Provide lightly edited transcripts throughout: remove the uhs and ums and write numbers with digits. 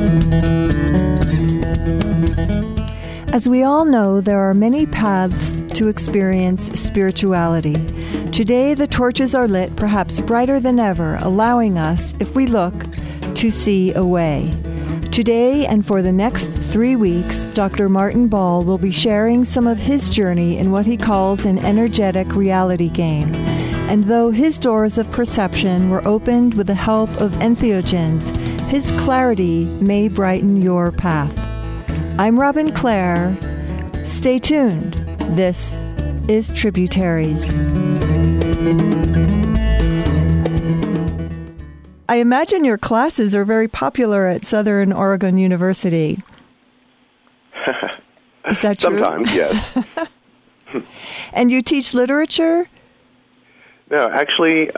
As we all know, there are many paths to experience spirituality. Today, the torches are lit, perhaps brighter than ever, allowing us, if we look, to see a way. Today and for the next 3 weeks, Dr. Martin Ball will be sharing some of his journey in what he calls an energetic reality game. And though his doors of perception were opened with the help of entheogens, his clarity may brighten your path. I'm Robin Clare. Stay tuned. This is Tributaries. I imagine your classes are very popular at Southern Oregon University. Is that true? Sometimes, yes. And you teach literature? No, actually,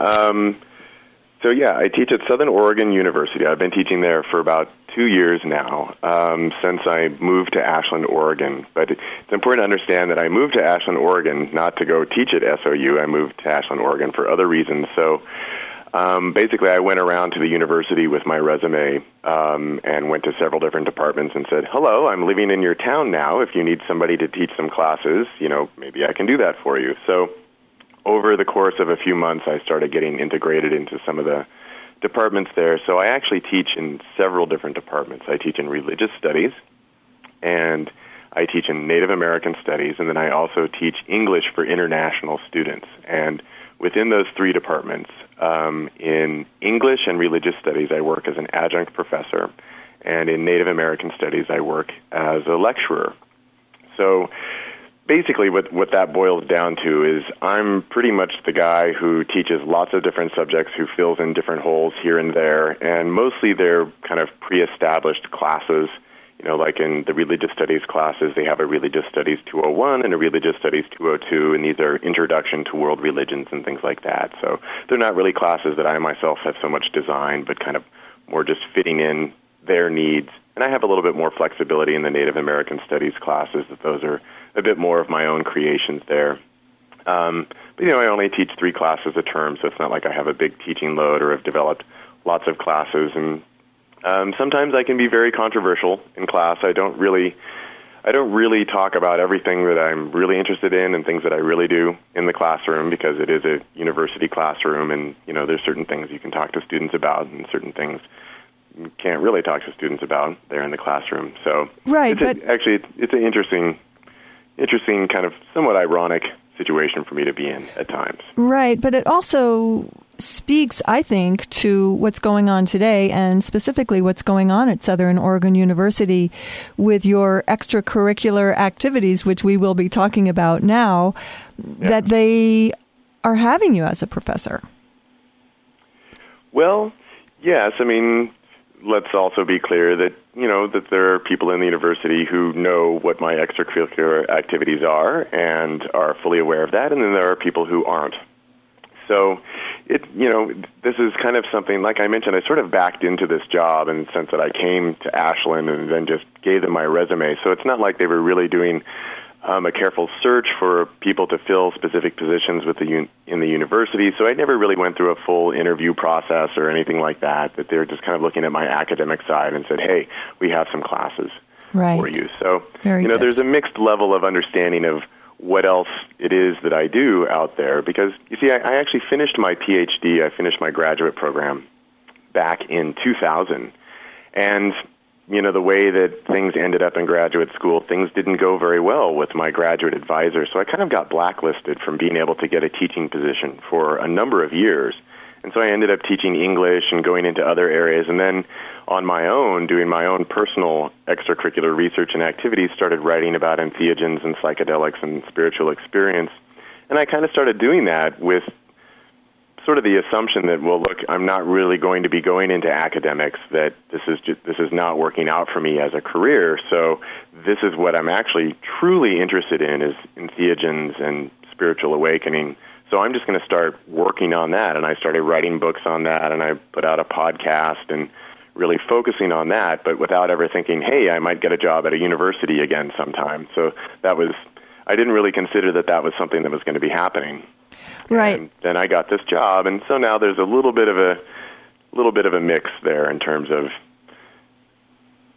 I teach at Southern Oregon University. I've been teaching there for about 2 years now, since I moved to Ashland, Oregon. But it's important to understand that I moved to Ashland, Oregon, not to go teach at SOU. I moved to Ashland, Oregon for other reasons. So basically, I went around to the university with my resume and went to several different departments and said, hello, I'm living in your town now. If you need somebody to teach some classes, maybe I can do that for you. So over the course of a few months, I started getting integrated into some of the departments there. So I actually teach in several different departments. I teach in religious studies, and I teach in Native American studies, and then I also teach English for international students. And within those three departments, in English and religious studies, I work as an adjunct professor, and in Native American studies, I work as a lecturer. So basically, what that boils down to is I'm pretty much the guy who teaches lots of different subjects, who fills in different holes here and there, and mostly they're kind of pre-established classes. Like in the religious studies classes, they have a Religious Studies 201 and a Religious Studies 202, and these are introduction to world religions and things like that. So they're not really classes that I myself have so much designed, but kind of more just fitting in their needs. And I have a little bit more flexibility in the Native American studies classes, that those are a bit more of my own creations there. But I only teach 3 classes a term, so it's not like I have a big teaching load or have developed lots of classes. And sometimes I can be very controversial in class. I don't really talk about everything that I'm really interested in and things that I really do in the classroom, because it is a university classroom, and there's certain things you can talk to students about and certain things you can't really talk to students about there in the classroom. So right, it's an interesting kind of somewhat ironic situation for me to be in at times. Right, but it also speaks, I think, to what's going on today, and specifically what's going on at Southern Oregon University with your extracurricular activities, which we will be talking about now, that they are having you as a professor. Well, yes. I mean, let's also be clear that, that there are people in the university who know what my extracurricular activities are and are fully aware of that, and then there are people who aren't. So, this is kind of something, like I mentioned, I sort of backed into this job in the sense that I came to Ashland and then just gave them my resume. So it's not like they were really doing a careful search for people to fill specific positions in the university. So I never really went through a full interview process or anything like that, that they were just kind of looking at my academic side and said, hey, we have some classes for you. So, there's a mixed level of understanding of what else it is that I do out there. Because, you see, I actually finished my PhD, I finished my graduate program back in 2000. And, the way that things ended up in graduate school, things didn't go very well with my graduate advisor. So I kind of got blacklisted from being able to get a teaching position for a number of years. And so I ended up teaching English and going into other areas. And then on my own, doing my own personal extracurricular research and activities, started writing about entheogens and psychedelics and spiritual experience. And I kind of started doing that with sort of the assumption that, well, look, I'm not really going to be going into academics, that this is not working out for me as a career. So this is what I'm actually truly interested in, is entheogens and spiritual awakening. So I'm just going to start working on that. And I started writing books on that, and I put out a podcast and really focusing on that, but without ever thinking, hey, I might get a job at a university again sometime. So I didn't really consider that was something that was going to be happening. Right. And then I got this job, and so now there's a little bit of a mix there in terms of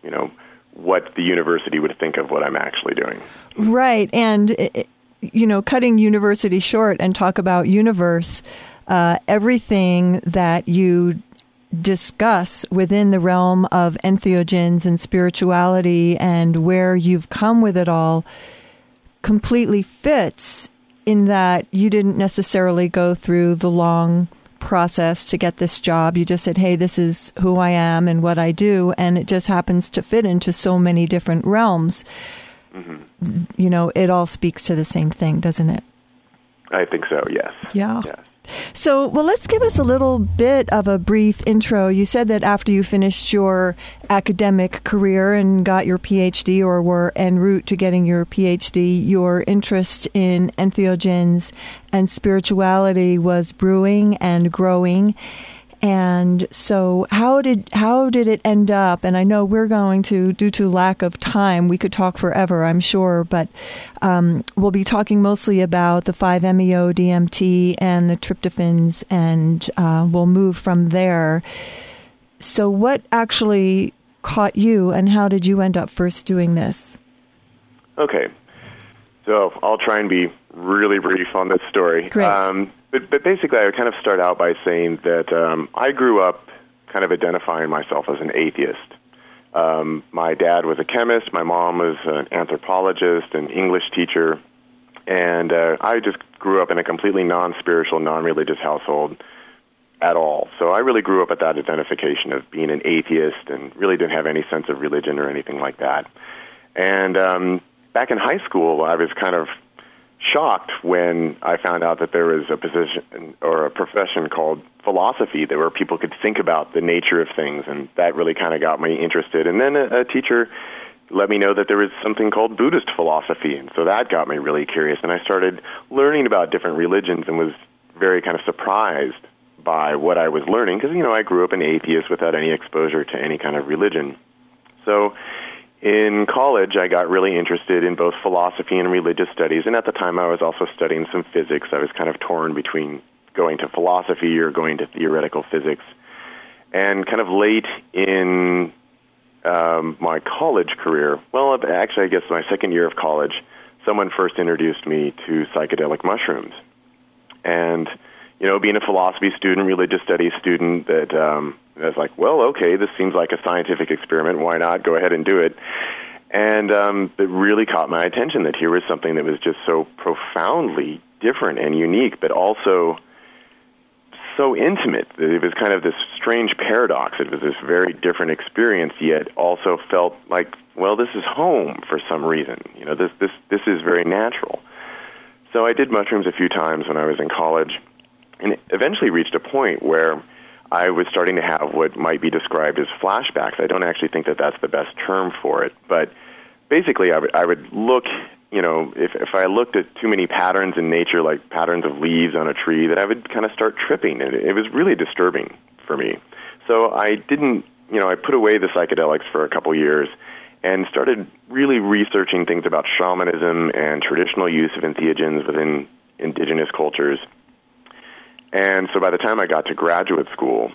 what the university would think of what I'm actually doing. Right. And, cutting university short and talk about universe, everything that you discuss within the realm of entheogens and spirituality and where you've come with it all completely fits in that you didn't necessarily go through the long process to get this job. You just said, hey, this is who I am and what I do, and it just happens to fit into so many different realms. Mm-hmm. It all speaks to the same thing, doesn't it? I think so, yes. Yeah. Yes. So, let's give us a little bit of a brief intro. You said that after you finished your academic career and got your PhD or were en route to getting your PhD, your interest in entheogens and spirituality was brewing and growing. And so how did it end up? And I know we're going to, due to lack of time, we could talk forever, I'm sure, but we'll be talking mostly about the 5-MeO-DMT and the tryptophans, and we'll move from there. So what actually caught you, and how did you end up first doing this? Okay. So I'll try and be really brief on this story. Great. But basically, I would kind of start out by saying that I grew up kind of identifying myself as an atheist. My dad was a chemist. My mom was an anthropologist, an English teacher. And I just grew up in a completely non-spiritual, non-religious household at all. So I really grew up at that identification of being an atheist and really didn't have any sense of religion or anything like that. And back in high school, I was kind of shocked when I found out that there was a position or a profession called philosophy, where people could think about the nature of things, and that really kind of got me interested. And then a teacher let me know that there was something called Buddhist philosophy, and so that got me really curious. And I started learning about different religions and was very kind of surprised by what I was learning because, I grew up an atheist without any exposure to any kind of religion. So in college, I got really interested in both philosophy and religious studies, and at the time I was also studying some physics. I was kind of torn between going to philosophy or going to theoretical physics. And kind of late in my college career, actually I guess my second year of college, someone first introduced me to psychedelic mushrooms. And, being a philosophy student, religious studies student, that I was like, well, okay, this seems like a scientific experiment. Why not go ahead and do it? And it really caught my attention that here was something that was just so profoundly different and unique, but also so intimate. It was kind of this strange paradox. It was this very different experience, yet also felt like, well, this is home for some reason. This is very natural. So I did mushrooms a few times when I was in college, and eventually reached a point where I was starting to have what might be described as flashbacks. I don't actually think that that's the best term for it, but basically I would look, if I looked at too many patterns in nature, like patterns of leaves on a tree, that I would kind of start tripping, and it was really disturbing for me. So I didn't, I put away the psychedelics for a couple years and started really researching things about shamanism and traditional use of entheogens within indigenous cultures. And so by the time I got to graduate school,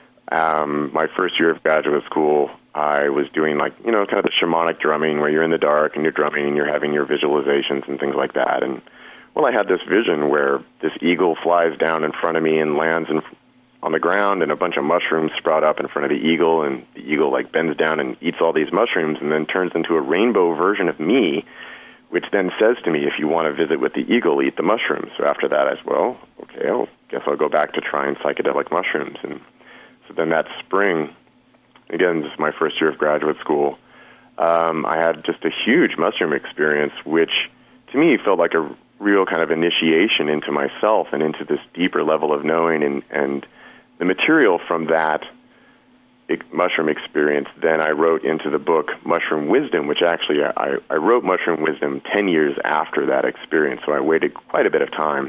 my first year of graduate school, I was doing kind of the shamanic drumming where you're in the dark and you're drumming and you're having your visualizations and things like that. And, I had this vision where this eagle flies down in front of me and lands on the ground, and a bunch of mushrooms sprout up in front of the eagle, and the eagle bends down and eats all these mushrooms and then turns into a rainbow version of me, which then says to me, if you want to visit with the eagle, eat the mushrooms. So after that, I said, well, okay, I guess I'll go back to trying psychedelic mushrooms. And so then that spring, again, this is my first year of graduate school, I had just a huge mushroom experience, which to me felt like a real kind of initiation into myself and into this deeper level of knowing. And the material from that mushroom experience, then I wrote into the book Mushroom Wisdom, which actually I wrote Mushroom Wisdom 10 years after that experience, so I waited quite a bit of time.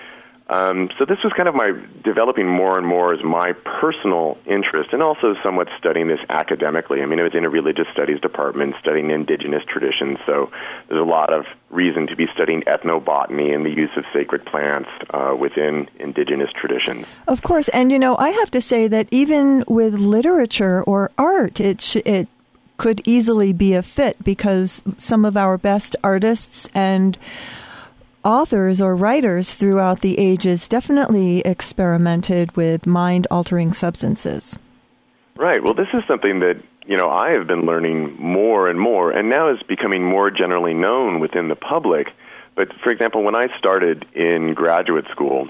So this was kind of my developing more and more as my personal interest, and also somewhat studying this academically. I was in a religious studies department studying indigenous traditions, so there's a lot of reason to be studying ethnobotany and the use of sacred plants within indigenous traditions. Of course, and I have to say that even with literature or art, it could easily be a fit, because some of our best artists and authors or writers throughout the ages definitely experimented with mind-altering substances. Right. Well, this is something that, I have been learning more and more, and now is becoming more generally known within the public. But, for example, when I started in graduate school,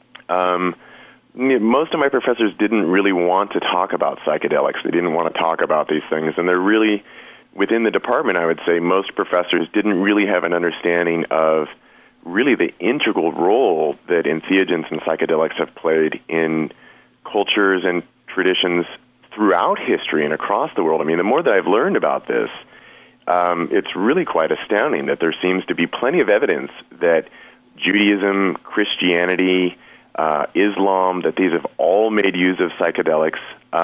most of my professors didn't really want to talk about psychedelics. They didn't want to talk about these things, and they're really, within the department, I would say, most professors didn't really have an understanding of really the integral role that entheogens and psychedelics have played in cultures and traditions throughout history and across the world. I mean, the more that I've learned about this, it's really quite astounding that there seems to be plenty of evidence that Judaism, Christianity, Islam, that these have all made use of psychedelics,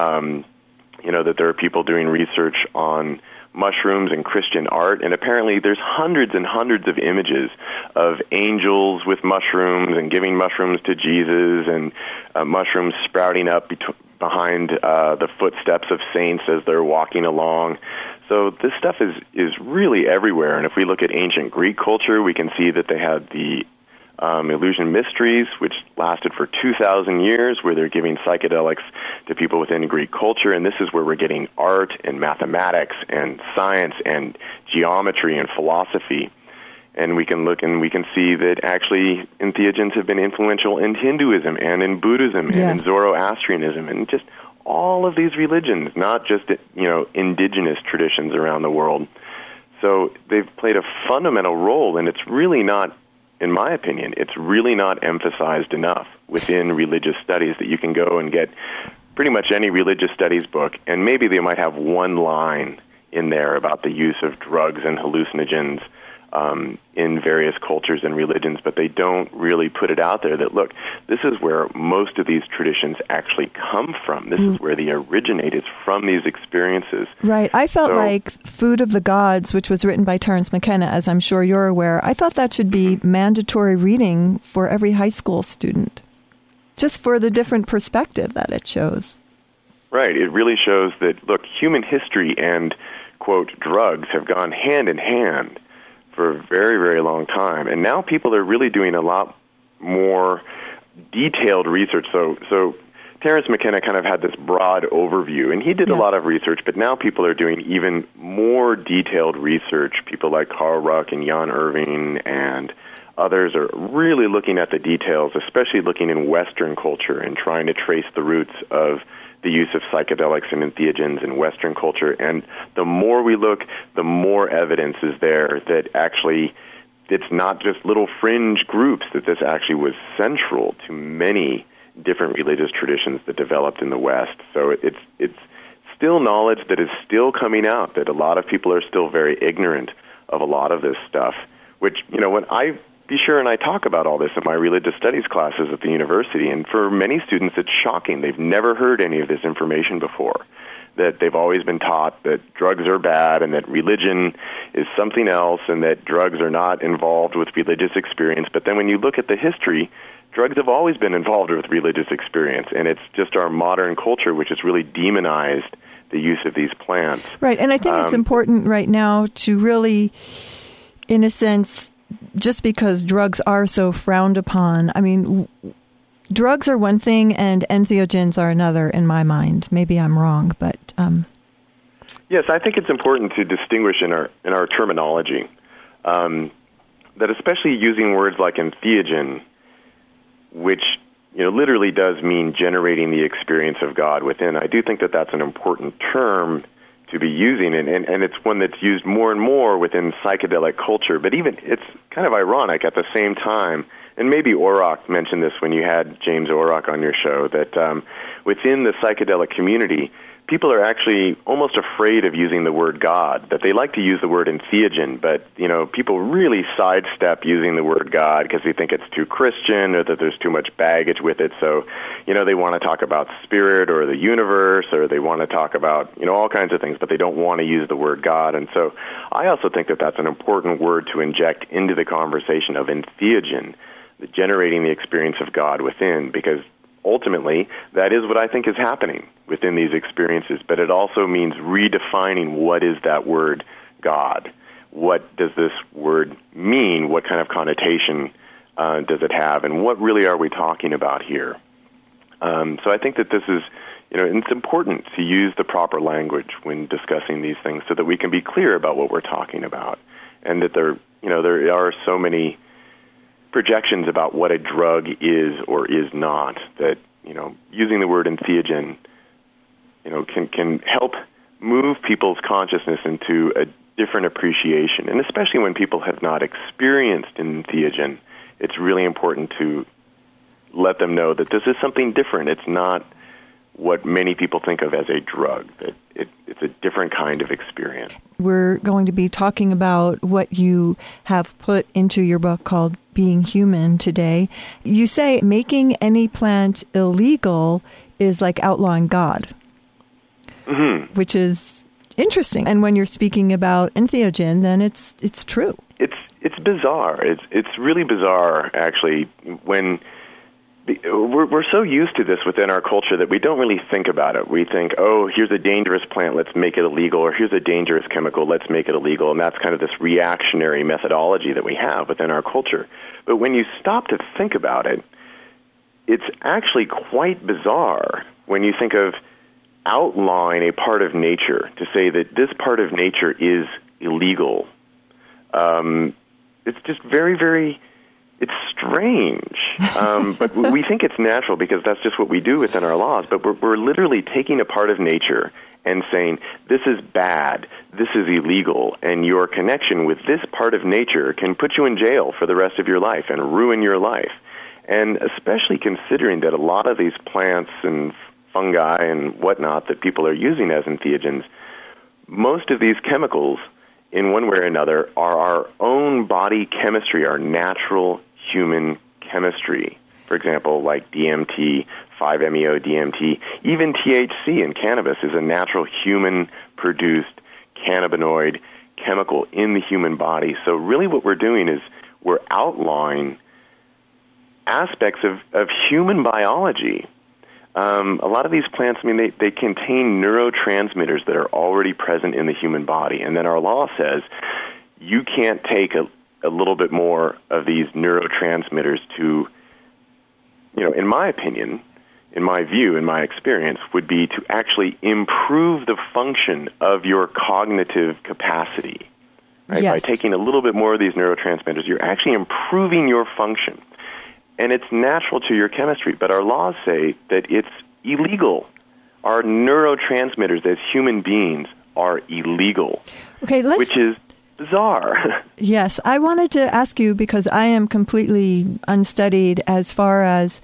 that there are people doing research on mushrooms and Christian art, and apparently there's hundreds and hundreds of images of angels with mushrooms and giving mushrooms to Jesus, and mushrooms sprouting up behind the footsteps of saints as they're walking along. So this stuff is really everywhere, and if we look at ancient Greek culture, we can see that they had the Eleusinian Mysteries, which lasted for 2,000 years, where they're giving psychedelics to people within Greek culture, and this is where we're getting art and mathematics and science and geometry and philosophy. And we can look and we can see that actually entheogens have been influential in Hinduism and in Buddhism and in Zoroastrianism and just all of these religions, not just, indigenous traditions around the world. So they've played a fundamental role, and it's really not, in my opinion, it's really not emphasized enough within religious studies, that you can go and get pretty much any religious studies book, and maybe they might have one line in there about the use of drugs and hallucinogens in various cultures and religions, but they don't really put it out there that, look, this is where most of these traditions actually come from. This is where they originate, is from these experiences. Right. I felt like Food of the Gods, which was written by Terence McKenna, as I'm sure you're aware, I thought that should be mandatory reading for every high school student, just for the different perspective that it shows. Right. It really shows that, look, human history and, quote, drugs have gone hand in hand for a very, very long time. And now people are really doing a lot more detailed research. So Terence McKenna kind of had this broad overview, and he did a lot of research, but now people are doing even more detailed research. People like Carl Ruck and Jan Irving and others are really looking at the details, especially looking in Western culture and trying to trace the roots of the use of psychedelics and entheogens in Western culture. And the more we look, the more evidence is there that actually it's not just little fringe groups, that this actually was central to many different religious traditions that developed in the West. So it's still knowledge that is still coming out, that a lot of people are still very ignorant of a lot of this stuff, which, when I be sure and I talk about all this in my religious studies classes at the university, and for many students it's shocking. They've never heard any of this information before, that they've always been taught that drugs are bad and that religion is something else and that drugs are not involved with religious experience. But then when you look at the history, drugs have always been involved with religious experience, and it's just our modern culture which has really demonized the use of these plants. Right, and I think it's important right now to really, in a sense, just because drugs are so frowned upon, I mean, drugs are one thing and entheogens are another in my mind. Maybe I'm wrong, but... Yes, I think it's important to distinguish in our terminology, that especially using words like entheogen, which literally does mean generating the experience of God within. I do think that that's an important term to be using, and it's one that's used more and more within psychedelic culture. But even it's kind of ironic at the same time, and maybe Orrock mentioned this when you had James Orrock on your show, that within the psychedelic community, people are actually almost afraid of using the word God, that they like to use the word entheogen, but, people really sidestep using the word God because they think it's too Christian or that there's too much baggage with it. So, they want to talk about spirit or the universe, or they want to talk about, all kinds of things, but they don't want to use the word God. And so I also think that that's an important word to inject into the conversation of entheogen, generating the experience of God within, because ultimately, that is what I think is happening within these experiences. But it also means redefining what is that word God. What does this word mean? What kind of connotation does it have? And what really are we talking about here? So I think that this is, it's important to use the proper language when discussing these things so that we can be clear about what we're talking about. And that there are so many projections about what a drug is or is not that, using the word entheogen, can help move people's consciousness into a different appreciation. And especially when people have not experienced entheogen, it's really important to let them know that this is something different. It's not what many people think of as a drug, that it's a different kind of experience. We're going to be talking about what you have put into your book called Being Human today. You say making any plant illegal is like outlawing God, which is interesting. And when you're speaking about entheogen, then it's true. It's bizarre. It's really bizarre, actually, when we're so used to this within our culture that we don't really think about it. We think, here's a dangerous plant, let's make it illegal, or here's a dangerous chemical, let's make it illegal, and that's kind of this reactionary methodology that we have within our culture. But when you stop to think about it, it's actually quite bizarre when you think of outlawing a part of nature to say that this part of nature is illegal. It's just very, very... It's strange, but we think it's natural because that's just what we do within our laws. But we're literally taking a part of nature and saying, this is bad, this is illegal, and your connection with this part of nature can put you in jail for the rest of your life and ruin your life. And especially considering that a lot of these plants and fungi and whatnot that people are using as entheogens, most of these chemicals, in one way or another, are our own body chemistry, our natural human chemistry. For example, like DMT, 5-MeO-DMT, even THC in cannabis is a natural human-produced cannabinoid chemical in the human body. So really what we're doing is we're outlawing aspects of human biology. A lot of these plants, they contain neurotransmitters that are already present in the human body. And then our law says you can't take a little bit more of these neurotransmitters to, in my opinion, in my view, in my experience, would be to actually improve the function of your cognitive capacity. Right? Yes. By taking a little bit more of these neurotransmitters, you're actually improving your function. And it's natural to your chemistry, but our laws say that it's illegal. Our neurotransmitters as human beings are illegal, which is bizarre. Yes, I wanted to ask you, because I am completely unstudied as far as,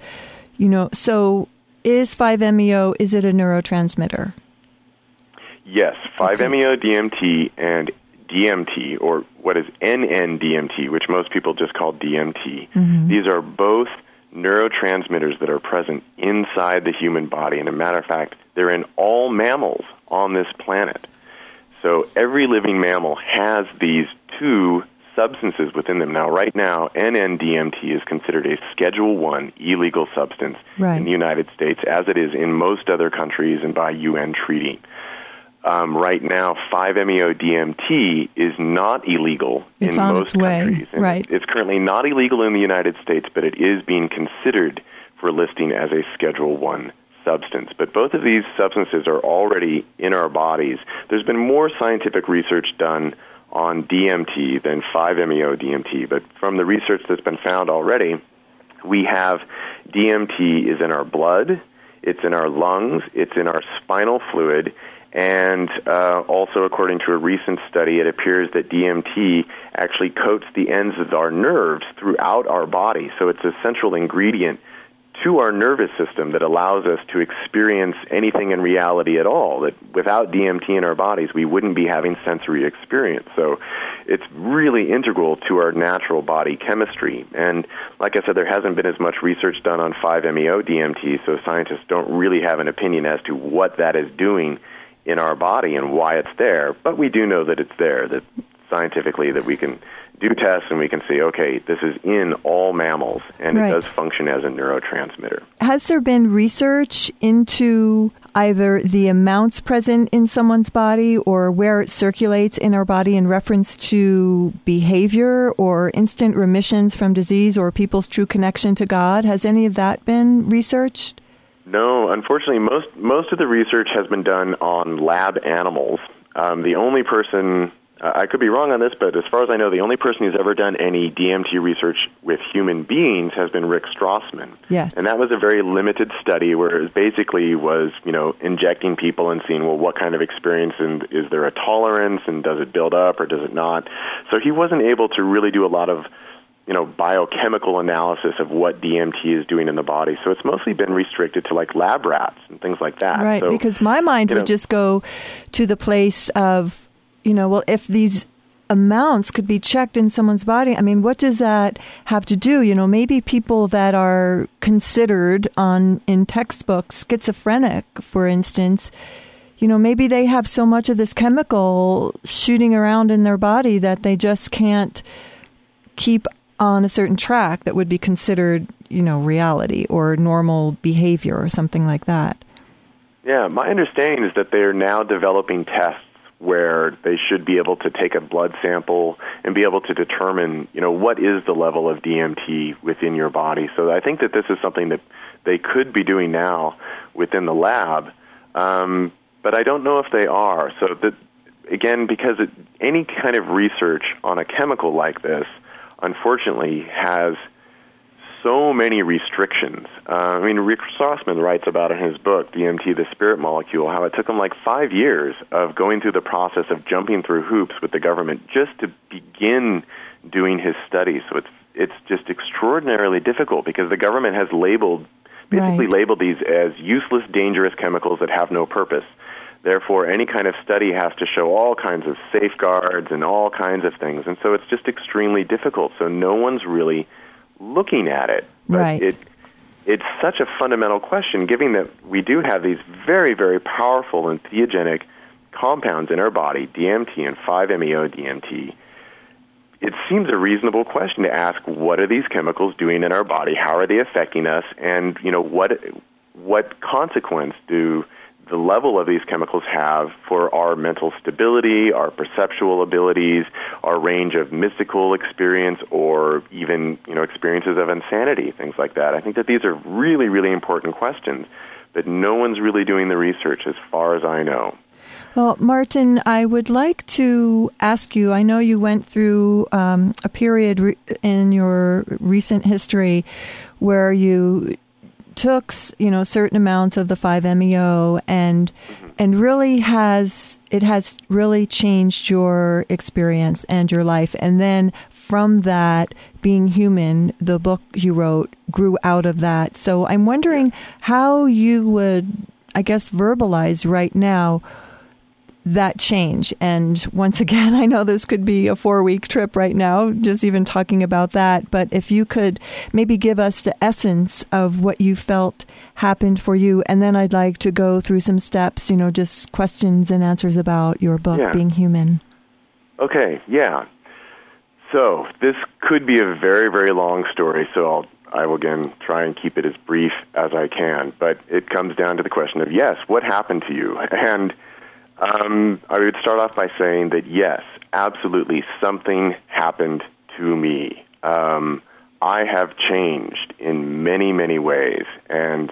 so is 5-MeO, is it a neurotransmitter? Yes, 5-MeO-DMT and DMT, or what is NN-DMT, which most people just call DMT. Mm-hmm. These are both neurotransmitters that are present inside the human body. And as a matter of fact, they're in all mammals on this planet. So every living mammal has these two substances within them. Now, right now, NN-DMT is considered a Schedule I illegal substance in the United States, as it is in most other countries and by UN treaty. Right now, 5-MeO-DMT is not illegal in most countries. Right. It's currently not illegal in the United States, but it is being considered for listing as a Schedule I substance. But both of these substances are already in our bodies. There's been more scientific research done on DMT than 5-MeO-DMT, but from the research that's been found already, we have DMT is in our blood, it's in our lungs, it's in our spinal fluid, and also, according to a recent study, it appears that DMT actually coats the ends of our nerves throughout our body. So it's a central ingredient to our nervous system that allows us to experience anything in reality at all. That without DMT in our bodies, we wouldn't be having sensory experience. So it's really integral to our natural body chemistry. And like I said, there hasn't been as much research done on 5-MeO-DMT, so scientists don't really have an opinion as to what that is doing in our body and why it's there, but we do know that it's there, that scientifically that we can do tests and we can say, okay, this is in all mammals, and Right. it does function as a neurotransmitter. Has there been research into either the amounts present in someone's body or where it circulates in our body in reference to behavior or instant remissions from disease or people's true connection to God? Has any of that been researched? No, unfortunately, most of the research has been done on lab animals. The only person, I could be wrong on this, but as far as I know, the only person who's ever done any DMT research with human beings has been Rick Strassman. Yes. And that was a very limited study where it basically was, injecting people and seeing, well, what kind of experience, and is there a tolerance, and does it build up or does it not? So he wasn't able to really do a lot of biochemical analysis of what DMT is doing in the body. So it's mostly been restricted to like lab rats and things like that. Right, so, because my mind would just go to the place of, well, if these amounts could be checked in someone's body, I mean, what does that have to do? Maybe people that are considered in textbooks schizophrenic, for instance, maybe they have so much of this chemical shooting around in their body that they just can't keep on a certain track that would be considered, reality or normal behavior or something like that. Yeah, my understanding is that they are now developing tests where they should be able to take a blood sample and be able to determine, what is the level of DMT within your body. So I think that this is something that they could be doing now within the lab, but I don't know if they are. So again, because any kind of research on a chemical like this, unfortunately, has so many restrictions. Rick Strassman writes about in his book, DMT, the Spirit Molecule, how it took him like 5 years of going through the process of jumping through hoops with the government just to begin doing his studies. So it's just extraordinarily difficult because the government has labeled these as useless, dangerous chemicals that have no purpose. Therefore, any kind of study has to show all kinds of safeguards and all kinds of things. And so it's just extremely difficult. So no one's really looking at it. But right. It's such a fundamental question, given that we do have these very, very powerful and theogenic compounds in our body, DMT and 5-MeO-DMT. It seems a reasonable question to ask, what are these chemicals doing in our body? How are they affecting us? And, what consequence do the level of these chemicals have for our mental stability, our perceptual abilities, our range of mystical experience, or even, experiences of insanity, things like that. I think that these are really, really important questions, but no one's really doing the research as far as I know. Well, Martin, I would like to ask you, I know you went through a period in your recent history where you took, certain amounts of the 5-MeO and really has really changed your experience and your life. And then from that, Being Human, the book you wrote, grew out of that. So I'm wondering how you would, verbalize right now that change. And once again, I know this could be a 4-week trip right now, just even talking about that. But if you could maybe give us the essence of what you felt happened for you. And then I'd like to go through some steps, just questions and answers about your book, Being Human. Okay, yeah. So this could be a very, very long story. So I will again try and keep it as brief as I can. But it comes down to the question of, yes, what happened to you? And I would start off by saying that, yes, absolutely, something happened to me. I have changed in many, many ways, and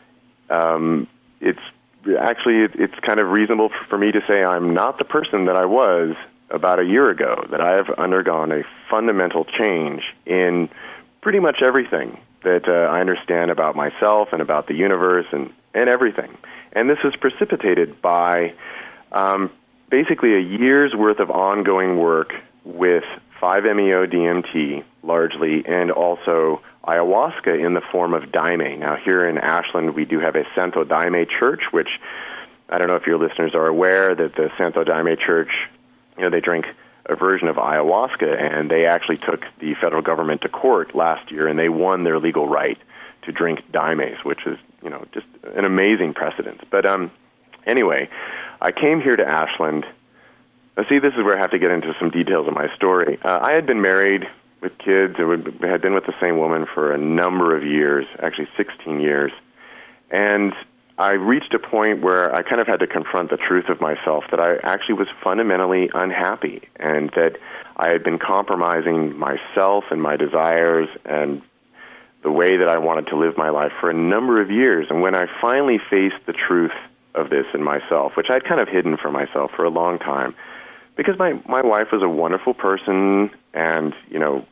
it's kind of reasonable for me to say I'm not the person that I was about a year ago, that I have undergone a fundamental change in pretty much everything that I understand about myself and about the universe and everything. And this is precipitated by basically a year's worth of ongoing work with 5-MeO-DMT largely, and also ayahuasca in the form of daime. Now, here in Ashland, we do have a Santo Daime Church, which I don't know if your listeners are aware that the Santo Daime Church, they drink a version of ayahuasca, and they actually took the federal government to court last year, and they won their legal right to drink daimes, which is, just an amazing precedent. But anyway, I came here to Ashland See, this is where I have to get into some details of my story. I had been married with kids and had been with the same woman for a number of years, actually 16 years. And I reached a point where I kind of had to confront the truth of myself, that I actually was fundamentally unhappy and that I had been compromising myself and my desires and the way that I wanted to live my life for a number of years. And when I finally faced the truth of this in myself, which I'd kind of hidden from myself for a long time, because my wife was a wonderful person, and you know,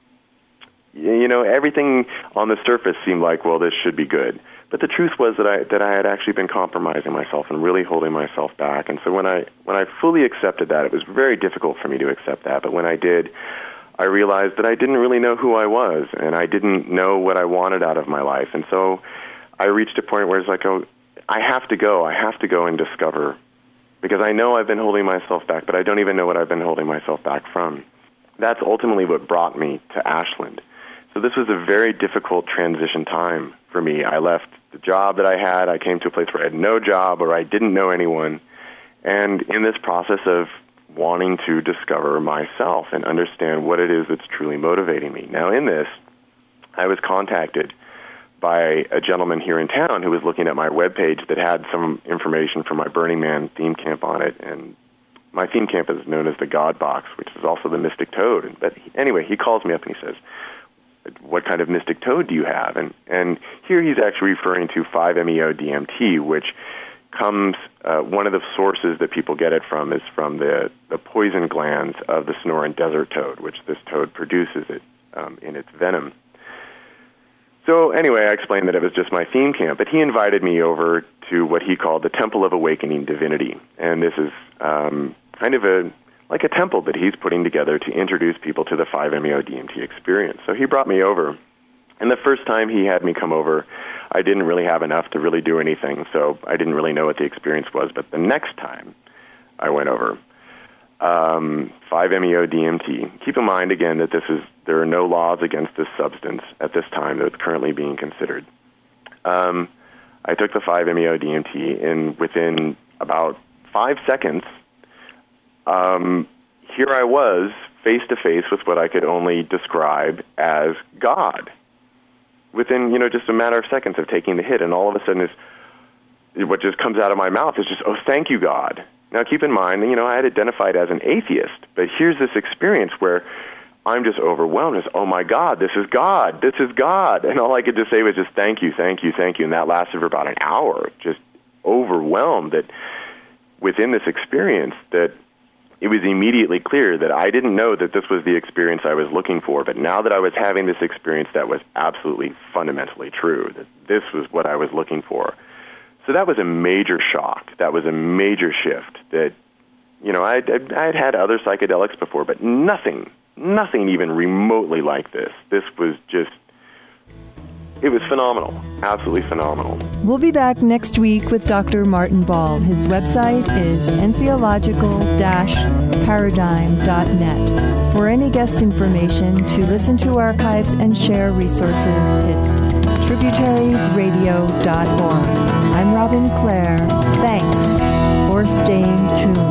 everything on the surface seemed like, well, this should be good. But the truth was that I had actually been compromising myself and really holding myself back. And so when I fully accepted that, it was very difficult for me to accept that. But when I did, I realized that I didn't really know who I was, and I didn't know what I wanted out of my life. And so I reached a point where it's like, oh, I have to go and discover, because I know I've been holding myself back, but I don't even know what I've been holding myself back from. That's ultimately what brought me to Ashland. So this was a very difficult transition time for me. I left the job that I had. I came to a place where I had no job, or I didn't know anyone. And in this process of wanting to discover myself and understand what it is that's truly motivating me. Now, in this, I was contacted by a gentleman here in town who was looking at my webpage that had some information from my Burning Man theme camp on it. And my theme camp is known as the God Box, which is also the Mystic Toad. But anyway, he calls me up and he says, what kind of Mystic Toad do you have? And here he's actually referring to 5-MeO-DMT, which comes, one of the sources that people get it from is from the poison glands of the Sonoran desert toad, which this toad produces it in its venom. So anyway, I explained that it was just my theme camp, but he invited me over to what he called the Temple of Awakening Divinity. And this is kind of like a temple that he's putting together to introduce people to the 5-MeO-DMT experience. So he brought me over. And the first time he had me come over, I didn't really have enough to really do anything, so I didn't really know what the experience was. But the next time I went over, 5-MeO-DMT. Keep in mind, again, that there are no laws against this substance at this time that it's currently being considered. I took the 5-MeO-DMT, and within about 5 seconds, here I was face-to-face with what I could only describe as God. Within, just a matter of seconds of taking the hit, and all of a sudden what just comes out of my mouth is just, oh, thank you, God. Now, keep in mind, I had identified as an atheist, but here's this experience where I'm just overwhelmed. It's, oh, my God, this is God. This is God. And all I could just say was just thank you, thank you, thank you. And that lasted for about an hour, just overwhelmed that within this experience that it was immediately clear that I didn't know that this was the experience I was looking for, but now that I was having this experience, that was absolutely fundamentally true, that this was what I was looking for. So that was a major shock. That was a major shift that, I'd had other psychedelics before, but nothing even remotely like this. This was just, it was phenomenal, absolutely phenomenal. We'll be back next week with Dr. Martin Ball. His website is entheological-paradigm.net. For any guest information, to listen to archives and share resources, it's tributariesradio.org. I'm Robin Clare. Thanks for staying tuned.